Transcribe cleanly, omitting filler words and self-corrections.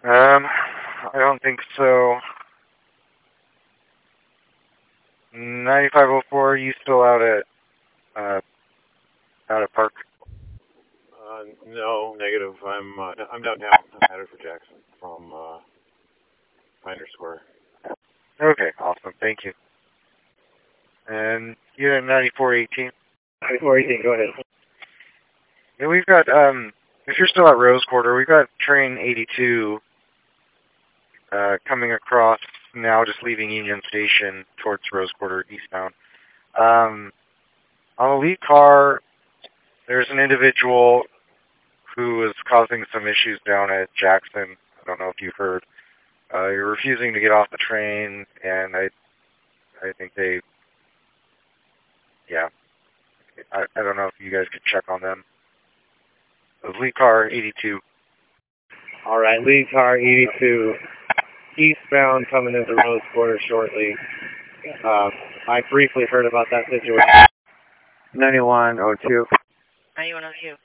I don't think so. 9504, are you still out at Park? No, negative. I'm downtown. I'm headed for Jackson from Pioneer Square. Okay, awesome. Thank you. And you're at 9418? 9418, go ahead. Yeah, we've got, if you're still at Rose Quarter, we've got train 82 coming across now, just leaving Union Station towards Rose Quarter eastbound. On the lead car, there's an individual who is causing some issues down at Jackson. I don't know if you've heard. You're refusing to get off the train, and I think they, yeah, I don't know if you guys could check on them. It was lead car 82. All right, lead car 82, eastbound, coming into Rose Quarter shortly. I briefly heard about that situation. 9102. 9102.